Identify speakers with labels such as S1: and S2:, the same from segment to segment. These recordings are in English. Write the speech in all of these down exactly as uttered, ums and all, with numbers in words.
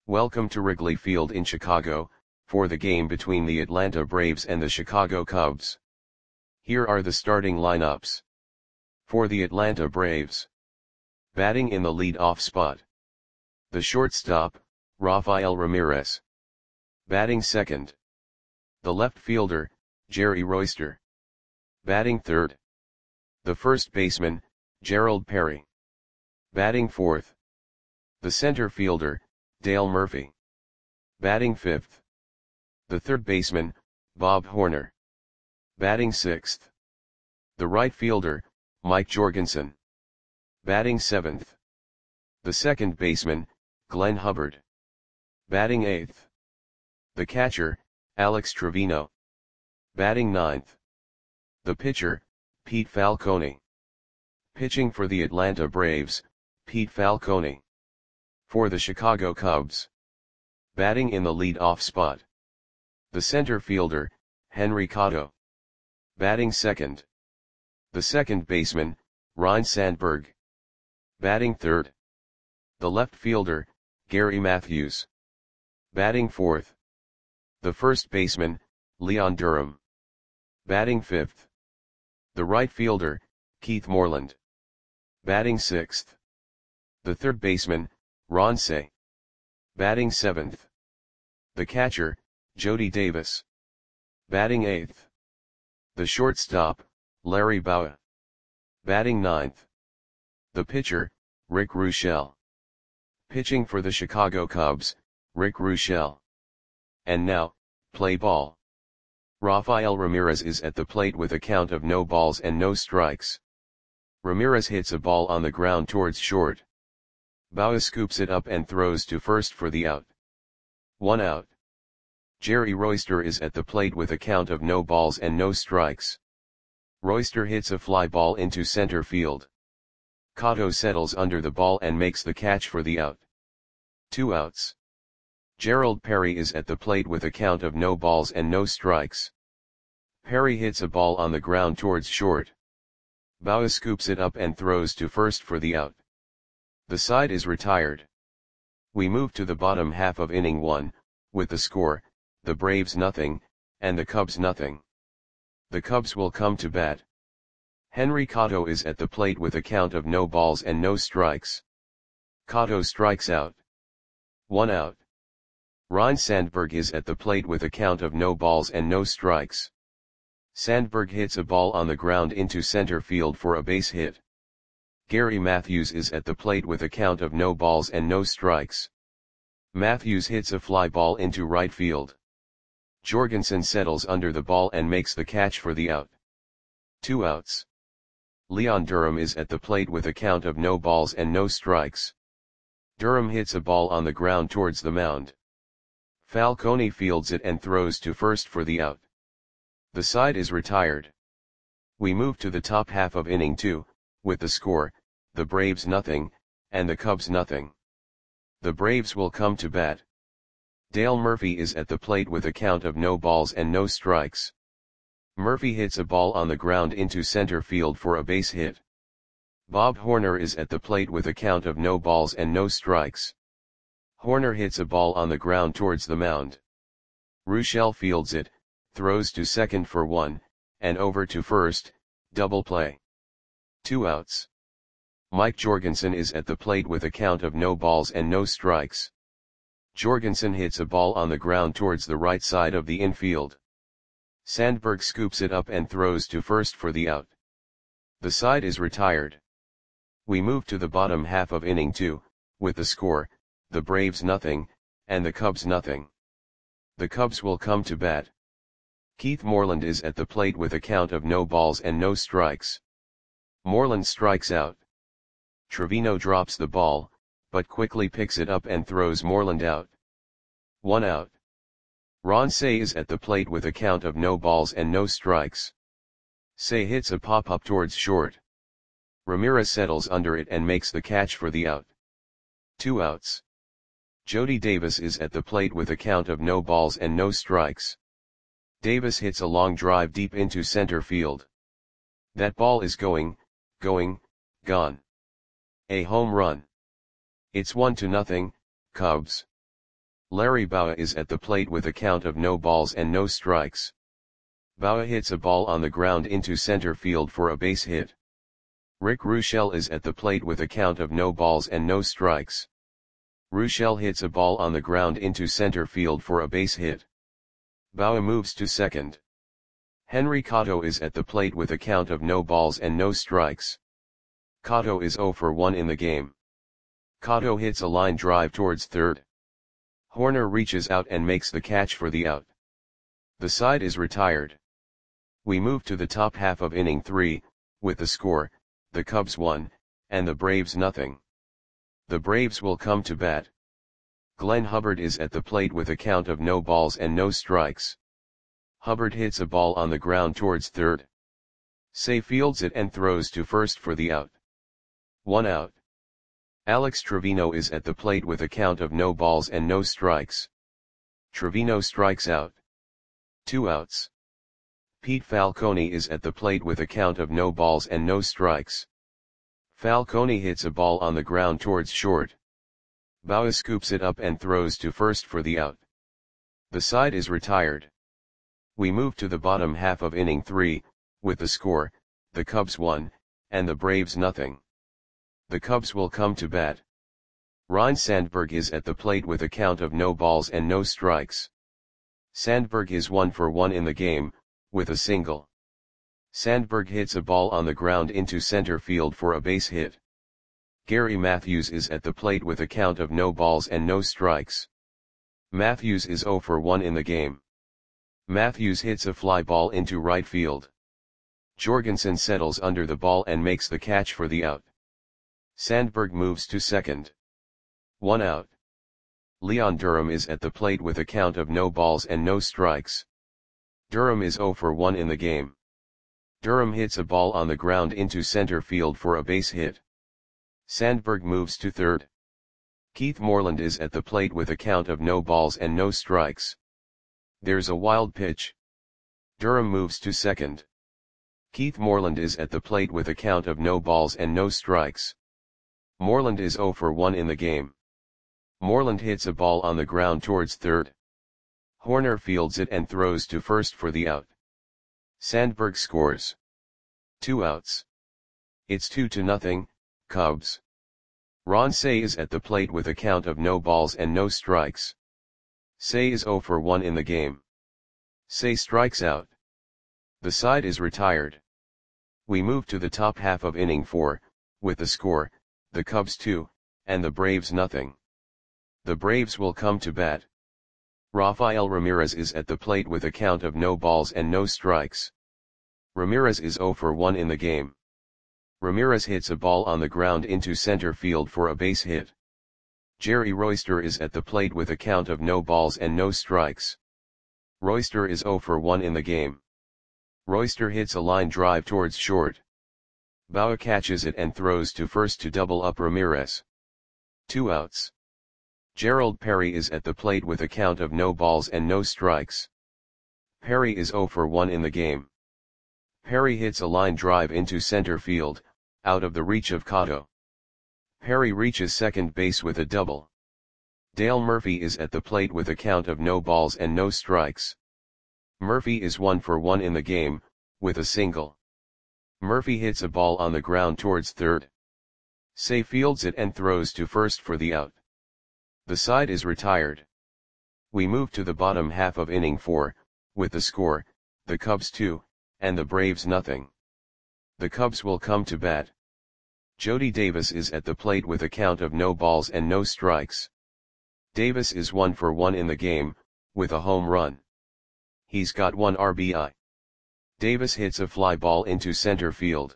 S1: Welcome to Wrigley Field in Chicago, for the game between the Atlanta Braves and the Chicago Cubs. Here are the starting lineups. For the Atlanta Braves. Batting in the lead-off spot. The shortstop, Rafael Ramirez. Batting second. The left fielder, Jerry Royster. Batting third. The first baseman, Gerald Perry. Batting fourth. The center fielder, Dale Murphy. Batting fifth. The third baseman, Bob Horner. Batting sixth. The right fielder, Mike Jorgensen. Batting seventh. The second baseman, Glenn Hubbard. Batting eighth. The catcher, Alex Trevino. Batting ninth. The pitcher, Pete Falcone. Pitching for the Atlanta Braves, Pete Falcone. For the Chicago Cubs. Batting in the lead-off spot. The center fielder, Henry Cotto. Batting second. The second baseman, Ryne Sandberg. Batting third. The left fielder, Gary Matthews. Batting fourth. The first baseman, Leon Durham. Batting fifth. The right fielder, Keith Moreland. Batting sixth. The third baseman, Ron Cey. Batting seventh. The catcher, Jody Davis. Batting eighth. The shortstop, Larry Bowa. Batting ninth. The pitcher, Rick Ruchel. Pitching for the Chicago Cubs, Rick Ruchel. And now, play ball. Rafael Ramirez is at the plate with a count of no balls and no strikes. Ramirez hits a ball on the ground towards short. Bowa scoops it up and throws to first for the out. One out. Jerry Royster is at the plate with a count of no balls and no strikes. Royster hits a fly ball into center field. Cotto settles under the ball and makes the catch for the out. Two outs. Gerald Perry is at the plate with a count of no balls and no strikes. Perry hits a ball on the ground towards short. Bowa scoops it up and throws to first for the out. The side is retired. We move to the bottom half of inning one, with the score, the Braves nothing, and the Cubs nothing. The Cubs will come to bat. Henry Cotto is at the plate with a count of no balls and no strikes. Cotto strikes out. One out. Ryne Sandberg is at the plate with a count of no balls and no strikes. Sandberg hits a ball on the ground into center field for a base hit. Gary Matthews is at the plate with a count of no balls and no strikes. Matthews hits a fly ball into right field. Jorgensen settles under the ball and makes the catch for the out. Two outs. Leon Durham is at the plate with a count of no balls and no strikes. Durham hits a ball on the ground towards the mound. Falcone fields it and throws to first for the out. The side is retired. We move to the top half of inning two, with the score, the Braves nothing, and the Cubs nothing. The Braves will come to bat. Dale Murphy is at the plate with a count of no balls and no strikes. Murphy hits a ball on the ground into center field for a base hit. Bob Horner is at the plate with a count of no balls and no strikes. Horner hits a ball on the ground towards the mound. Ruchel fields it, throws to second for one, and over to first, double play. Two outs. Mike Jorgensen is at the plate with a count of no balls and no strikes. Jorgensen hits a ball on the ground towards the right side of the infield. Sandberg scoops it up and throws to first for the out. The side is retired. We move to the bottom half of inning two, with the score, the Braves nothing, and the Cubs nothing. The Cubs will come to bat. Keith Moreland is at the plate with a count of no balls and no strikes. Moreland strikes out. Trevino drops the ball, but quickly picks it up and throws Moreland out. One out. Ron Cey is at the plate with a count of no balls and no strikes. Cey hits a pop-up towards short. Ramirez settles under it and makes the catch for the out. Two outs. Jody Davis is at the plate with a count of no balls and no strikes. Davis hits a long drive deep into center field. That ball is going, going, gone. A home run. It's one to nothing, Cubs. Larry Bowa is at the plate with a count of no balls and no strikes. Bowa hits a ball on the ground into center field for a base hit. Rick Ruschel is at the plate with a count of no balls and no strikes. Ruschel hits a ball on the ground into center field for a base hit. Bowa moves to second. Henry Cotto is at the plate with a count of no balls and no strikes. Cotto is zero for one in the game. Cotto hits a line drive towards third. Horner reaches out and makes the catch for the out. The side is retired. We move to the top half of inning three, with the score, the Cubs one, and the Braves nothing. The Braves will come to bat. Glenn Hubbard is at the plate with a count of no balls and no strikes. Hubbard hits a ball on the ground towards third. Say fields it and throws to first for the out. One out. Alex Trevino is at the plate with a count of no balls and no strikes. Trevino strikes out. Two outs. Pete Falcone is at the plate with a count of no balls and no strikes. Falcone hits a ball on the ground towards short. Bowa scoops it up and throws to first for the out. The side is retired. We move to the bottom half of inning three, with the score, the Cubs one, and the Braves nothing. The Cubs will come to bat. Ryne Sandberg is at the plate with a count of no balls and no strikes. Sandberg is one for one in the game, with a single. Sandberg hits a ball on the ground into center field for a base hit. Gary Matthews is at the plate with a count of no balls and no strikes. Matthews is zero for one in the game. Matthews hits a fly ball into right field. Jorgensen settles under the ball and makes the catch for the out. Sandberg moves to second. One out. Leon Durham is at the plate with a count of no balls and no strikes. Durham is zero for one in the game. Durham hits a ball on the ground into center field for a base hit. Sandberg moves to third. Keith Moreland is at the plate with a count of no balls and no strikes. There's a wild pitch. Durham moves to second. Keith Moreland is at the plate with a count of no balls and no strikes. Moreland is zero for one in the game. Moreland hits a ball on the ground towards third. Horner fields it and throws to first for the out. Sandberg scores. Two outs. It's two to nothing, Cubs. Ron Cey is at the plate with a count of no balls and no strikes. Cey is zero for one in the game. Cey strikes out. The side is retired. We move to the top half of inning four, with the score, the Cubs two, and the Braves nothing. The Braves will come to bat. Rafael Ramirez is at the plate with a count of no balls and no strikes. Ramirez is zero for one in the game. Ramirez hits a ball on the ground into center field for a base hit. Jerry Royster is at the plate with a count of no balls and no strikes. Royster is zero for one in the game. Royster hits a line drive towards short. Bowa catches it and throws to first to double up Ramirez. Two outs. Gerald Perry is at the plate with a count of no balls and no strikes. Perry is zero for one in the game. Perry hits a line drive into center field, out of the reach of Cotto. Perry reaches second base with a double. Dale Murphy is at the plate with a count of no balls and no strikes. Murphy is one for one in the game, with a single. Murphy hits a ball on the ground towards third. Cey fields it and throws to first for the out. The side is retired. We move to the bottom half of inning four, with the score, the Cubs two, and the Braves nothing. The Cubs will come to bat. Jody Davis is at the plate with a count of no balls and no strikes. Davis is one for one in the game, with a home run. He's got one R B I. Davis hits a fly ball into center field.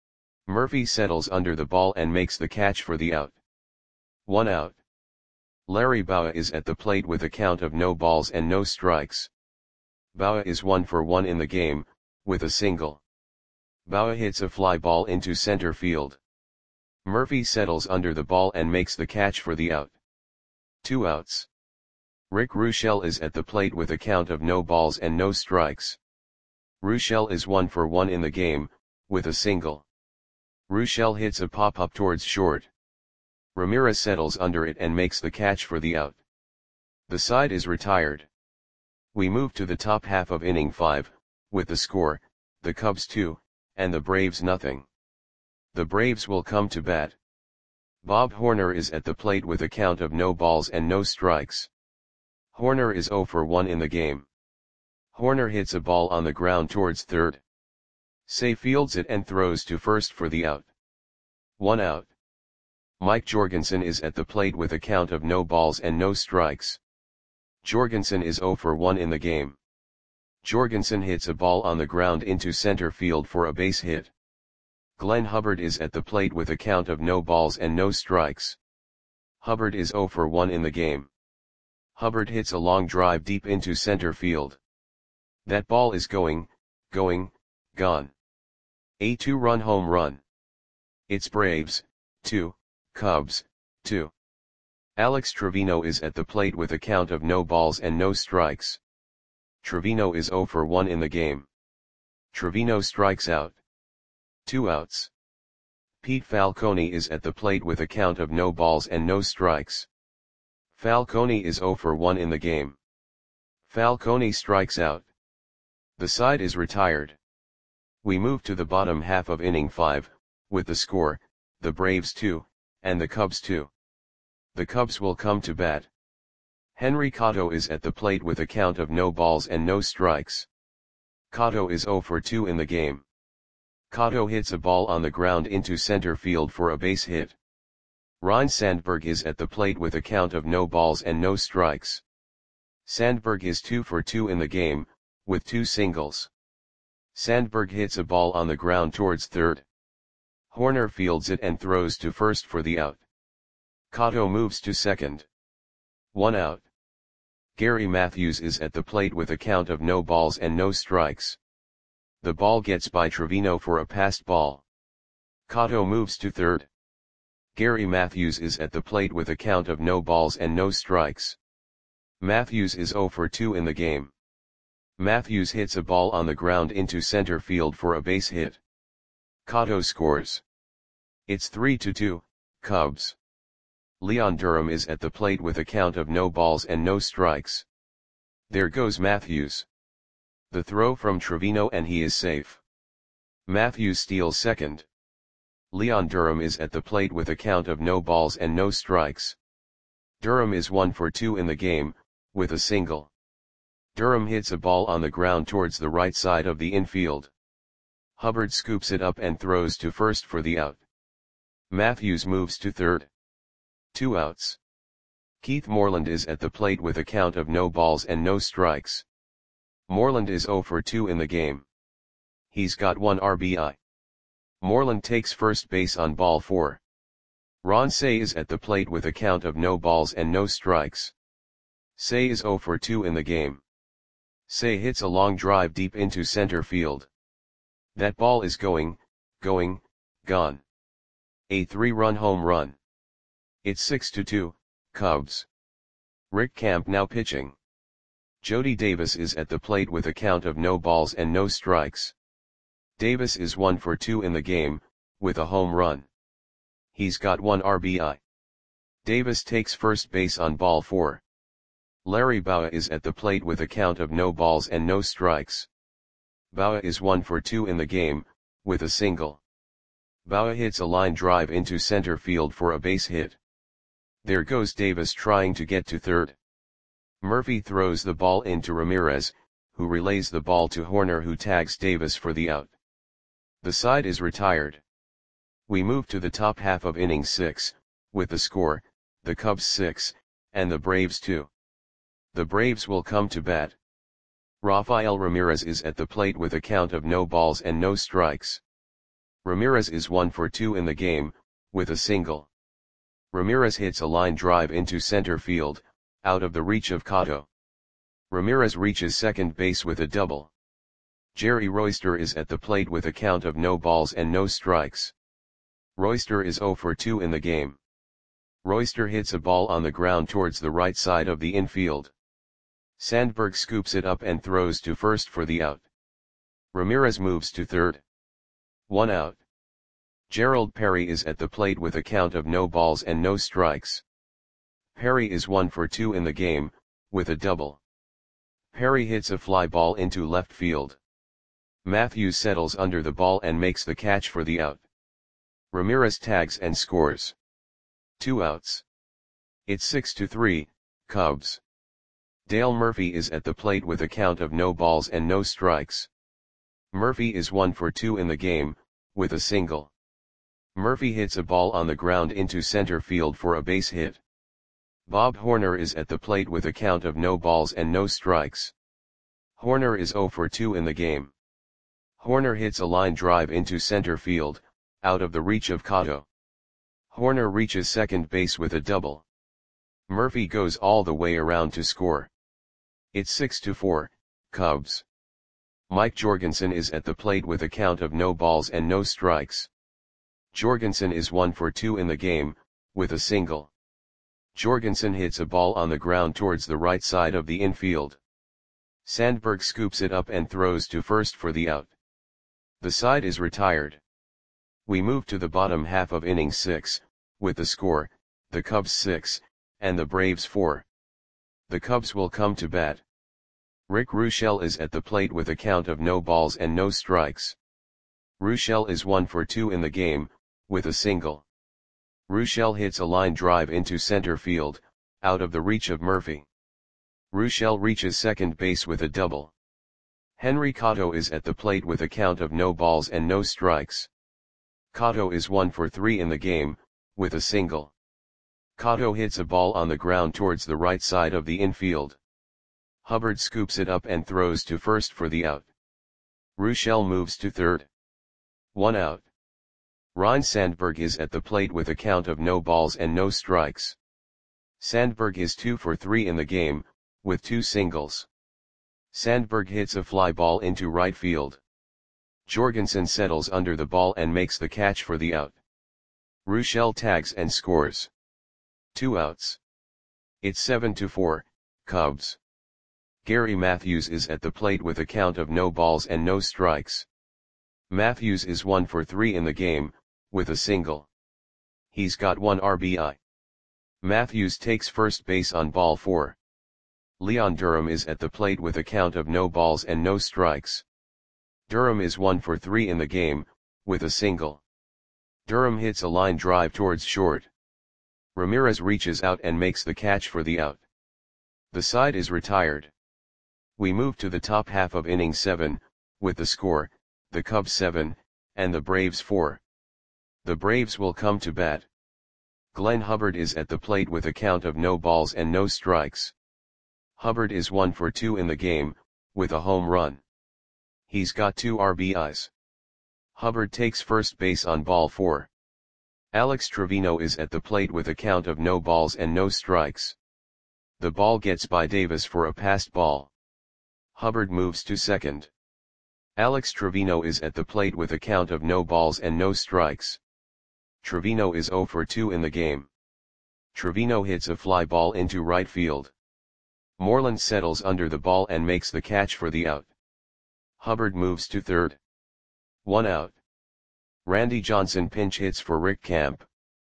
S1: Murphy settles under the ball and makes the catch for the out. One out. Larry Bowa is at the plate with a count of no balls and no strikes. Bowa is one for one in the game, with a single. Bowa hits a fly ball into center field. Murphy settles under the ball and makes the catch for the out. Two outs. Rick Ruschel is at the plate with a count of no balls and no strikes. Ruschel is one for one in the game, with a single. Ruschel hits a pop-up towards short. Ramirez settles under it and makes the catch for the out. The side is retired. We move to the top half of inning five, with the score, the Cubs two, and the Braves nothing. The Braves will come to bat. Bob Horner is at the plate with a count of no balls and no strikes. Horner is oh for one in the game. Horner hits a ball on the ground towards third. Say fields it and throws to first for the out. One out. Mike Jorgensen is at the plate with a count of no balls and no strikes. Jorgensen is oh for one in the game. Jorgensen hits a ball on the ground into center field for a base hit. Glenn Hubbard is at the plate with a count of no balls and no strikes. Hubbard is oh for one in the game. Hubbard hits a long drive deep into center field. That ball is going, going, gone. A two-run home run. It's Braves, two, Cubs, two. Alex Trevino is at the plate with a count of no balls and no strikes. Trevino is oh for one in the game. Trevino strikes out. Two outs. Pete Falcone is at the plate with a count of no balls and no strikes. Falcone is oh for one in the game. Falcone strikes out. The side is retired. We move to the bottom half of inning five, with the score, the Braves two, and the Cubs two. The Cubs will come to bat. Henry Cotto is at the plate with a count of no balls and no strikes. Cotto is oh for two in the game. Cotto hits a ball on the ground into center field for a base hit. Ryne Sandberg is at the plate with a count of no balls and no strikes. Sandberg is two for two in the game, with two singles. Sandberg hits a ball on the ground towards third. Horner fields it and throws to first for the out. Cotto moves to second. One out. Gary Matthews is at the plate with a count of no balls and no strikes. The ball gets by Trevino for a passed ball. Cotto moves to third. Gary Matthews is at the plate with a count of no balls and no strikes. Matthews is oh for two in the game. Matthews hits a ball on the ground into center field for a base hit. Cotto scores. It's three to two, Cubs. Leon Durham is at the plate with a count of no balls and no strikes. There goes Matthews. The throw from Trevino and he is safe. Matthews steals second. Leon Durham is at the plate with a count of no balls and no strikes. Durham is one for two in the game, with a single. Durham hits a ball on the ground towards the right side of the infield. Hubbard scoops it up and throws to first for the out. Matthews moves to third. Two outs. Keith Moreland is at the plate with a count of no balls and no strikes. Moreland is oh for two in the game. He's got one R B I. Moreland takes first base on ball four. Ron Cey is at the plate with a count of no balls and no strikes. Cey is oh for two in the game. Cey hits a long drive deep into center field. That ball is going, going, gone. A three-run home run. It's six to two, Cubs. Rick Camp now pitching. Jody Davis is at the plate with a count of no balls and no strikes. Davis is one for two in the game, with a home run. He's got one R B I. Davis takes first base on ball four. Larry Bowa is at the plate with a count of no balls and no strikes. Bowa is one for two in the game, with a single. Bowa hits a line drive into center field for a base hit. There goes Davis trying to get to third. Murphy throws the ball into Ramirez, who relays the ball to Horner, who tags Davis for the out. The side is retired. We move to the top half of inning six, with the score, the Cubs six, and the Braves two. The Braves will come to bat. Rafael Ramirez is at the plate with a count of no balls and no strikes. Ramirez is one for two in the game, with a single. Ramirez hits a line drive into center field, out of the reach of Cotto. Ramirez reaches second base with a double. Jerry Royster is at the plate with a count of no balls and no strikes. Royster is oh for two in the game. Royster hits a ball on the ground towards the right side of the infield. Sandberg scoops it up and throws to first for the out. Ramirez moves to third. One out. Gerald Perry is at the plate with a count of no balls and no strikes. Perry is one for two in the game, with a double. Perry hits a fly ball into left field. Matthews settles under the ball and makes the catch for the out. Ramirez tags and scores. Two outs. It's six to three, Cubs. Dale Murphy is at the plate with a count of no balls and no strikes. Murphy is one for two in the game, with a single. Murphy hits a ball on the ground into center field for a base hit. Bob Horner is at the plate with a count of no balls and no strikes. Horner is zero for two in the game. Horner hits a line drive into center field, out of the reach of Cotto. Horner reaches second base with a double. Murphy goes all the way around to score. It's six to four, Cubs. Mike Jorgensen is at the plate with a count of no balls and no strikes. Jorgensen is one for two in the game, with a single. Jorgensen hits a ball on the ground towards the right side of the infield. Sandberg scoops it up and throws to first for the out. The side is retired. We move to the bottom half of inning six, with the score, the Cubs six, and the Braves four. The Cubs will come to bat. Rick Ruschel is at the plate with a count of no balls and no strikes. Ruschel is one for two in the game, with a single. Ruschel hits a line drive into center field, out of the reach of Murphy. Ruschel reaches second base with a double. Henry Cotto is at the plate with a count of no balls and no strikes. Cotto is one for three in the game, with a single. Cotto hits a ball on the ground towards the right side of the infield. Hubbard scoops it up and throws to first for the out. Ruschel moves to third. One out. Ryne Sandberg is at the plate with a count of no balls and no strikes. Sandberg is two for three in the game, with two singles. Sandberg hits a fly ball into right field. Jorgensen settles under the ball and makes the catch for the out. Ruschel tags and scores. Two outs. It's seven to four, Cubs. Gary Matthews is at the plate with a count of no balls and no strikes. Matthews is one for three in the game, with a single. He's got one R B I. Matthews takes first base on ball four. Leon Durham is at the plate with a count of no balls and no strikes. Durham is one for three in the game, with a single. Durham hits a line drive towards short. Ramirez reaches out and makes the catch for the out. The side is retired. We move to the top half of inning seven, with the score, the Cubs seven, and the Braves four. The Braves will come to bat. Glenn Hubbard is at the plate with a count of no balls and no strikes. Hubbard is one for two in the game, with a home run. He's got two R B Is. Hubbard takes first base on ball four. Alex Trevino is at the plate with a count of no balls and no strikes. The ball gets by Davis for a passed ball. Hubbard moves to second. Alex Trevino is at the plate with a count of no balls and no strikes. Trevino is zero for two in the game. Trevino hits a fly ball into right field. Moreland settles under the ball and makes the catch for the out. Hubbard moves to third. One out. Randy Johnson pinch hits for Rick Camp.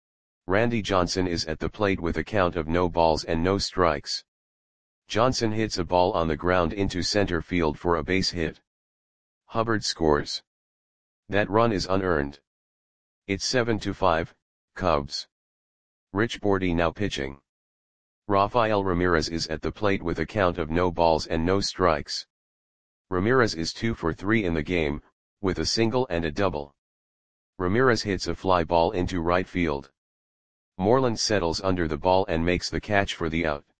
S1: Randy Johnson is at the plate with a count of no balls and no strikes. Johnson hits a ball on the ground into center field for a base hit. Hubbard scores. That run is unearned. It's seven to five, Cubs. Rich Bordy now pitching. Rafael Ramirez is at the plate with a count of no balls and no strikes. Ramirez is two for three in the game, with a single and a double. Ramirez hits a fly ball into right field. Moreland settles under the ball and makes the catch for the out.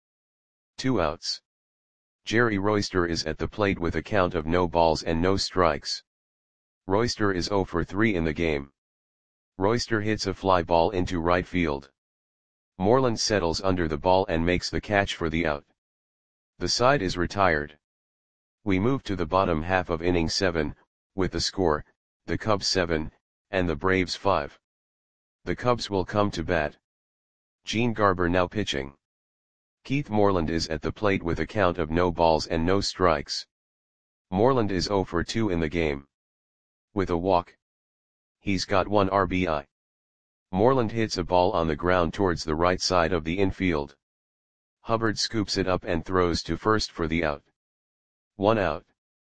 S1: Two outs. Jerry Royster is at the plate with a count of no balls and no strikes. Royster is zero for three in the game. Royster hits a fly ball into right field. Moreland settles under the ball and makes the catch for the out. The side is retired. We move to the bottom half of inning seven, with the score, the Cubs seven, and the Braves five. The Cubs will come to bat. Gene Garber now pitching. Keith Moreland is at the plate with a count of no balls and no strikes. Moreland is zero for two in the game. With a walk. He's got one R B I. Moreland hits a ball on the ground towards the right side of the infield. Hubbard scoops it up and throws to first for the out. One out.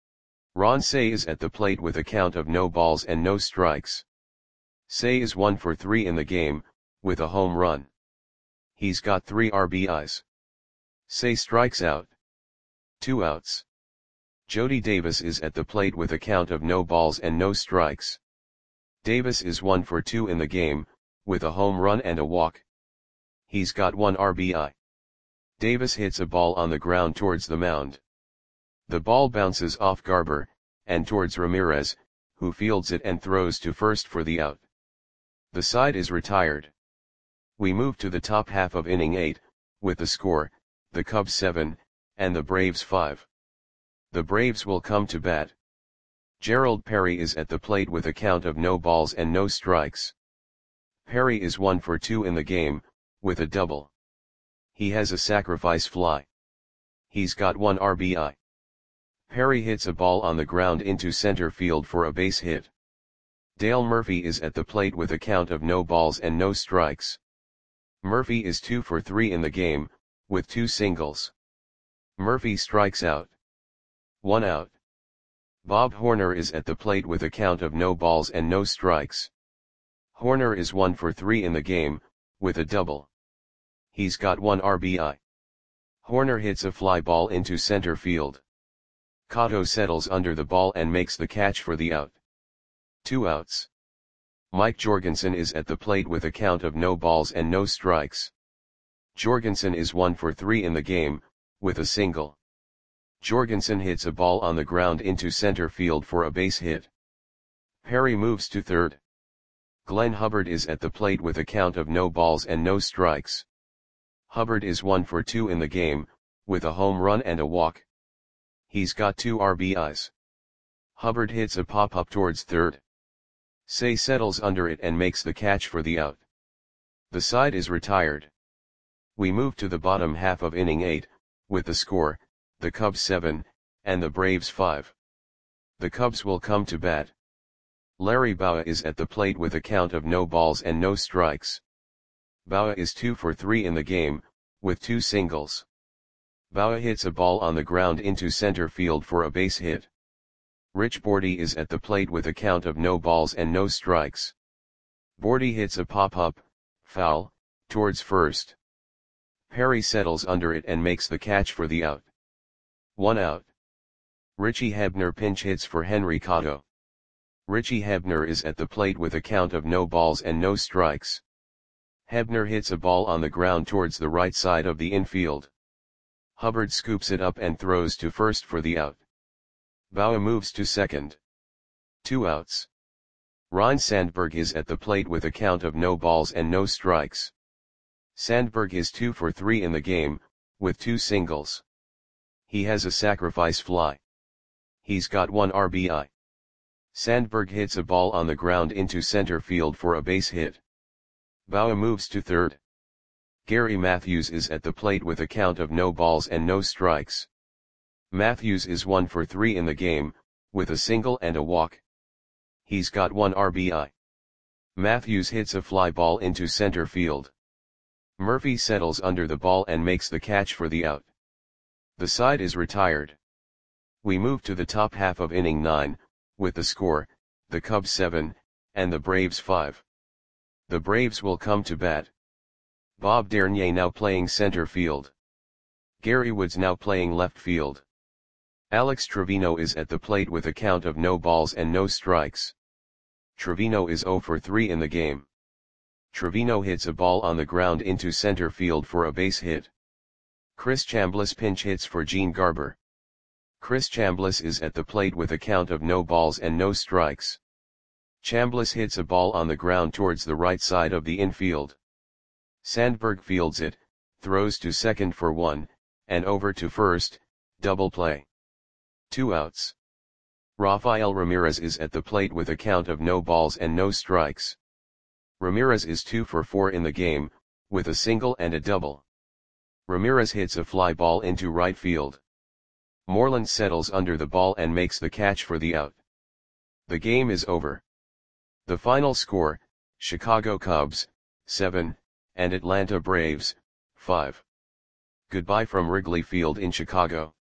S1: Ron Cey is at the plate with a count of no balls and no strikes. Cey is one for three in the game, with a home run. He's got three R B Is. Cey strikes out. Two outs. Jody Davis is at the plate with a count of no balls and no strikes. Davis is one for two in the game, with a home run and a walk. He's got one R B I. Davis hits a ball on the ground towards the mound. The ball bounces off Garber, and towards Ramirez, who fields it and throws to first for the out. The side is retired. We move to the top half of inning eight, with the score, the Cubs seven, and the Braves five. The Braves will come to bat. Gerald Perry is at the plate with a count of no balls and no strikes. Perry is one for two in the game, with a double. He has a sacrifice fly. He's got one R B I. Perry hits a ball on the ground into center field for a base hit. Dale Murphy is at the plate with a count of no balls and no strikes. Murphy is two for three in the game, with two singles. Murphy strikes out. One out. Bob Horner is at the plate with a count of no balls and no strikes. Horner is one for three in the game, with a double. He's got one R B I. Horner hits a fly ball into center field. Cotto settles under the ball and makes the catch for the out. Two outs. Mike Jorgensen is at the plate with a count of no balls and no strikes. Jorgensen is one for three in the game, with a single. Jorgensen hits a ball on the ground into center field for a base hit. Perry moves to third. Glenn Hubbard is at the plate with a count of no balls and no strikes. Hubbard is one for two in the game, with a home run and a walk. He's got two R B Is. Hubbard hits a pop-up towards third. Cey settles under it and makes the catch for the out. The side is retired. We move to the bottom half of inning eight, with the score, the Cubs seven, and the Braves five. The Cubs will come to bat. Larry Bowa is at the plate with a count of no balls and no strikes. Bowa is two for three in the game, with two singles. Bowa hits a ball on the ground into center field for a base hit. Rich Bordy is at the plate with a count of no balls and no strikes. Bordy hits a pop-up, foul, towards first. Perry settles under it and makes the catch for the out. One out. Richie Hebner pinch hits for Henry Cotto. Richie Hebner is at the plate with a count of no balls and no strikes. Hebner hits a ball on the ground towards the right side of the infield. Hubbard scoops it up and throws to first for the out. Bowa moves to second. Two outs. Ryne Sandberg is at the plate with a count of no balls and no strikes. Sandberg is two for three in the game, with two singles. He has a sacrifice fly. He's got one R B I. Sandberg hits a ball on the ground into center field for a base hit. Bowa moves to third. Gary Matthews is at the plate with a count of no balls and no strikes. Matthews is one for three in the game, with a single and a walk. He's got one R B I. Matthews hits a fly ball into center field. Murphy settles under the ball and makes the catch for the out. The side is retired. We move to the top half of inning nine, with the score, the Cubs seven, and the Braves five. The Braves will come to bat. Bob Dernier now playing center field. Gary Woods now playing left field. Alex Trevino is at the plate with a count of no balls and no strikes. Trevino is zero for three in the game. Trevino hits a ball on the ground into center field for a base hit. Chris Chambliss pinch hits for Gene Garber. Chris Chambliss is at the plate with a count of no balls and no strikes. Chambliss hits a ball on the ground towards the right side of the infield. Sandberg fields it, throws to second for one, and over to first, double play. Two outs. Rafael Ramirez is at the plate with a count of no balls and no strikes. Ramirez is two for four in the game, with a single and a double. Ramirez hits a fly ball into right field. Moreland settles under the ball and makes the catch for the out. The game is over. The final score, Chicago Cubs, seven, and Atlanta Braves, five. Goodbye from Wrigley Field in Chicago.